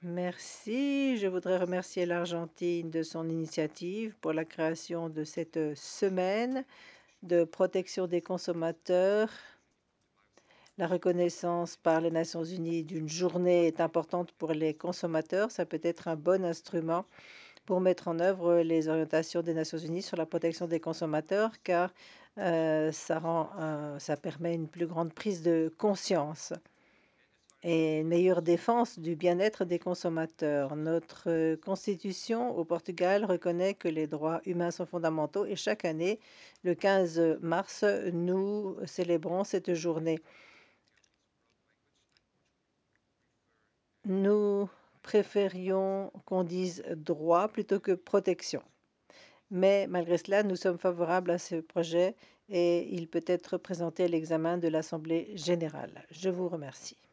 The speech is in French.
Merci. Je voudrais remercier l'Argentine de son initiative pour la création de cette semaine de protection des consommateurs. La reconnaissance par les Nations unies d'une journée est importante pour les consommateurs. Ça peut être un bon instrument pour mettre en œuvre les orientations des Nations unies sur la protection des consommateurs, car ça permet une plus grande prise de conscience et une meilleure défense du bien-être des consommateurs. Notre constitution au Portugal reconnaît que les droits humains sont fondamentaux et chaque année, le 15 mars, nous célébrons cette journée. Nous préférions qu'on dise droit plutôt que protection. Mais malgré cela, nous sommes favorables à ce projet et il peut être présenté à l'examen de l'Assemblée générale. Je vous remercie.